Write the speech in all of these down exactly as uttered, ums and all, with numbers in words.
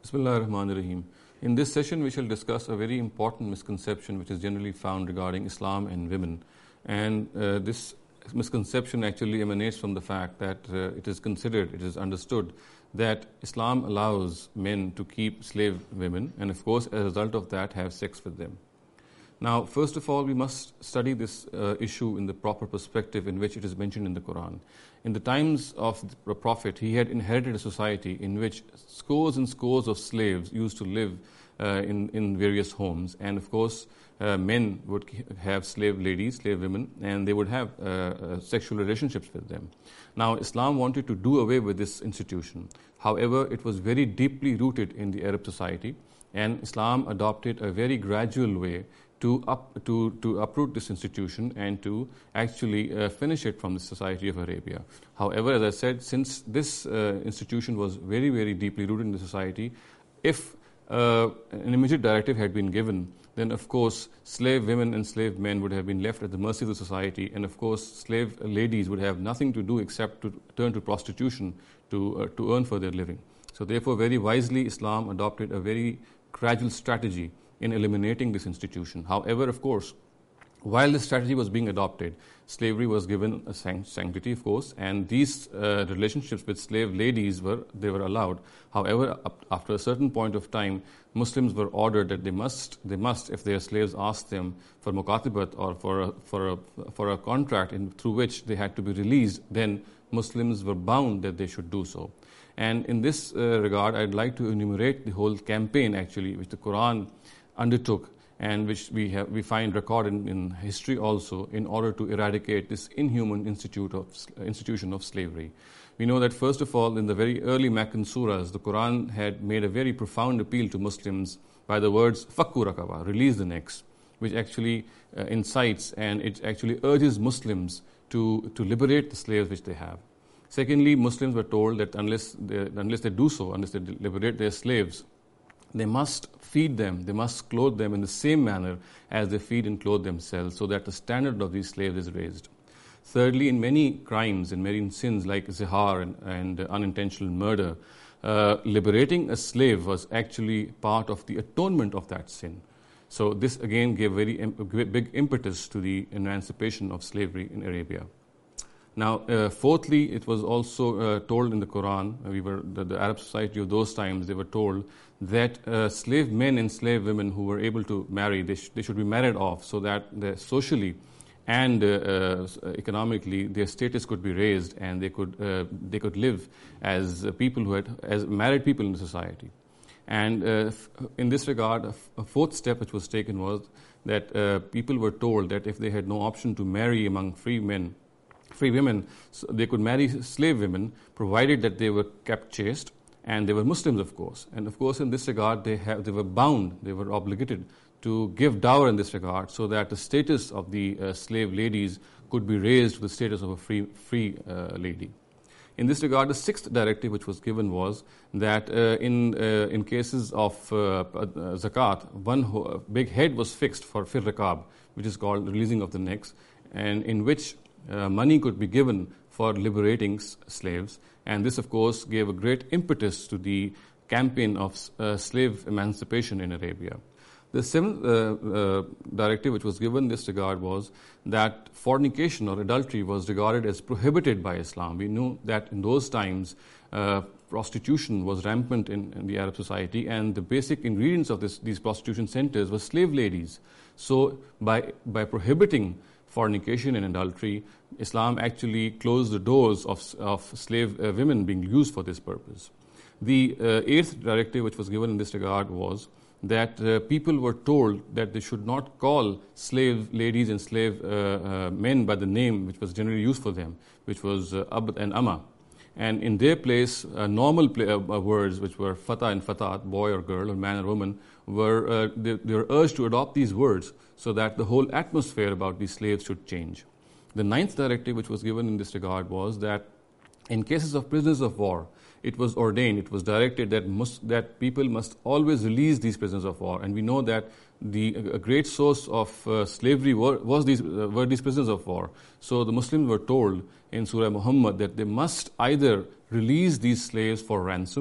Bismillah ar-Rahman ar-Rahim. In this session, we shall discuss a very important misconception which is generally found regarding Islam and women. And uh, this misconception actually emanates from the fact that uh, it is considered, it is understood that Islam allows men to keep slave women and of course as a result of that have sex with them. Now, first of all, we must study this uh, issue in the proper perspective in which it is mentioned in the Quran. In the times of the Prophet, he had inherited a society in which scores and scores of slaves used to live uh, in, in various homes. And of course, uh, men would have slave ladies, slave women, and they would have uh, uh, sexual relationships with them. Now, Islam wanted to do away with this institution. However, it was very deeply rooted in the Arab society, and Islam adopted a very gradual way to up to to uproot this institution and to actually uh, finish it from the society of Arabia. However, as I said, since this uh, institution was very, very deeply rooted in the society, if uh, an immediate directive had been given, then of course slave women and slave men would have been left at the mercy of the society, and of course slave ladies would have nothing to do except to turn to prostitution to uh, to earn for their living. So therefore, very wisely, Islam adopted a very gradual strategy in eliminating this institution. However, of course, while this strategy was being adopted, slavery was given a sanctity, of course, and these uh, relationships with slave ladies were they were allowed. However, up, after a certain point of time, Muslims were ordered that they must they must, if their slaves asked them for mukatibat or for a, for a for a contract in, through which they had to be released, then Muslims were bound that they should do so. And in this uh, regard, I'd like to enumerate the whole campaign actually, which the Quran undertook and which we have we find recorded in, in history also, in order to eradicate this inhuman institute of uh, institution of slavery. We know that first of all, in the very early Meccan surahs, the Quran had made a very profound appeal to Muslims by the words "Fakku rakaba," release the necks, which actually uh, incites and it actually urges Muslims to to liberate the slaves which they have. Secondly, Muslims were told that unless they, unless they do so, unless they liberate their slaves, they must feed them, they must clothe them in the same manner as they feed and clothe themselves, so that the standard of these slaves is raised. Thirdly, in many crimes, in many sins like zihar and, and unintentional murder, uh, liberating a slave was actually part of the atonement of that sin. So this again gave very im- big impetus to the emancipation of slavery in Arabia. Now, uh, fourthly, it was also uh, told in the Quran, we were the, the Arab society of those times, they were told that uh, slave men and slave women who were able to marry, they, sh- they should be married off so that socially and uh, uh, economically their status could be raised and they could uh, they could live as uh, people who had as married people in the society. And uh, f- in this regard, a, f- a fourth step which was taken was that uh, people were told that if they had no option to marry among free men, free women, so they could marry slave women, provided that they were kept chaste, and they were Muslims, of course. And of course, in this regard, they have they were bound, they were obligated to give dower in this regard, so that the status of the uh, slave ladies could be raised to the status of a free free uh, lady. In this regard, the sixth directive which was given was that uh, in uh, in cases of uh, uh, zakat, one ho- big head was fixed for fir rakab, which is called releasing of the necks, and in which Uh, money could be given for liberating s- slaves, and this of course gave a great impetus to the campaign of uh, slave emancipation in Arabia. The seventh uh, uh, directive which was given in this regard was that fornication or adultery was regarded as prohibited by Islam. We knew that in those times uh, prostitution was rampant in, in the Arab society, and the basic ingredients of this, these prostitution centers were slave ladies. So by by prohibiting fornication and adultery, Islam actually closed the doors of, of slave uh, women being used for this purpose. The uh, eighth directive which was given in this regard was that uh, people were told that they should not call slave ladies and slave uh, uh, men by the name which was generally used for them, which was uh, abd and ama. And in their place, uh, normal play, uh, uh, words, which were fata and fatat, boy or girl, or man or woman, were uh, they, they were urged to adopt these words so that the whole atmosphere about these slaves should change. The ninth directive which was given in this regard was that in cases of prisoners of war, it was ordained, it was directed that must, that people must always release these prisoners of war. And we know that the a great source of uh, slavery were, was these, uh, were these prisoners of war. So the Muslims were told in Surah Muhammad that they must either release these slaves for ransom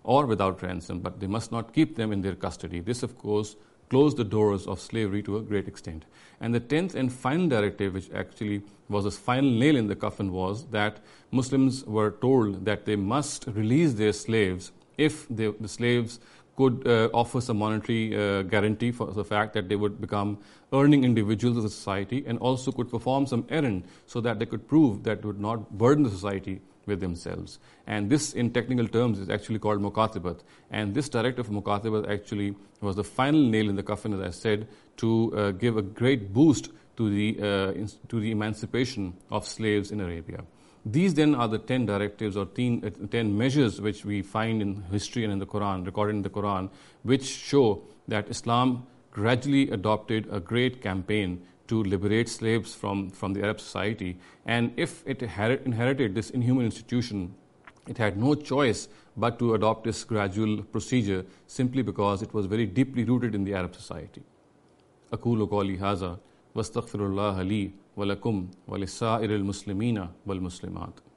or without ransom, but they must not keep them in their custody. This, of course, closed the doors of slavery to a great extent. And the tenth and final directive, which actually was a final nail in the coffin, was that Muslims were told that they must release their slaves if they, the slaves could uh, offer some monetary uh, guarantee for the fact that they would become earning individuals of the society, and also could perform some errand so that they could prove that would not burden the society with themselves. And this, in technical terms, is actually called mukatibat. And this directive of mukatibat actually was the final nail in the coffin, as I said, to uh, give a great boost to the, uh, to the emancipation of slaves in Arabia. These then are the ten directives or ten, uh, ten measures which we find in history and in the Quran, recorded in the Quran, which show that Islam gradually adopted a great campaign to liberate slaves from, from the Arab society. And if it had inherited this inhuman institution, it had no choice but to adopt this gradual procedure, simply because it was very deeply rooted in the Arab society. أقول قولي هذا واستغفر الله لي ولكم ولسائر المسلمين والمسلمات.